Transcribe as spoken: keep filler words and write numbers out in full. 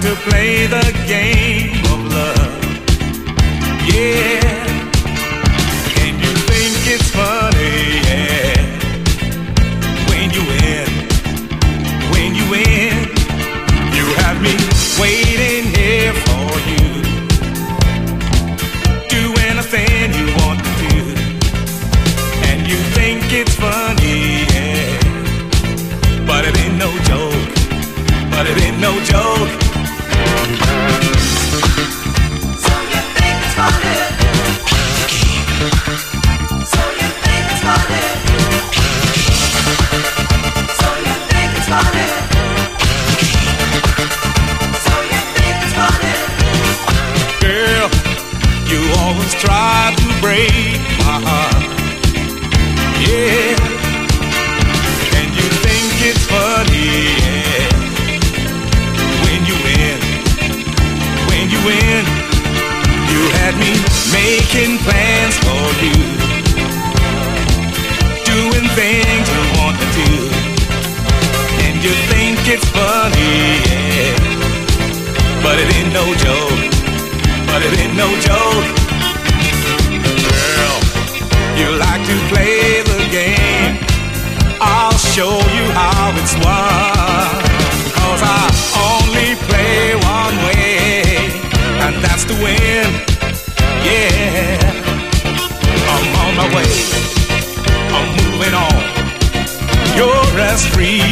to play the game of love. Yeah. And you think it's funny, yeah. When you win, when you win, you have me waiting here for you. Do anything you want to do. And you think it's funny, yeah. But it ain't no joke. But it ain't no joke. So you think it's funny? So you think it's funny? So you think it's funny? So you think it's funny? Girl, you always try to break my heart. Yeah. And you think it's funny, yeah. When you win, when you win, you had me making plans for you, doing things you want to do, and you think it's funny, yeah. But it ain't no joke, but it ain't no joke. Girl, you like to play the game. I'll show you how it's won, 'cause I only play one way, and that's to win. Yeah, I'm on my way, I'm moving on. You're as free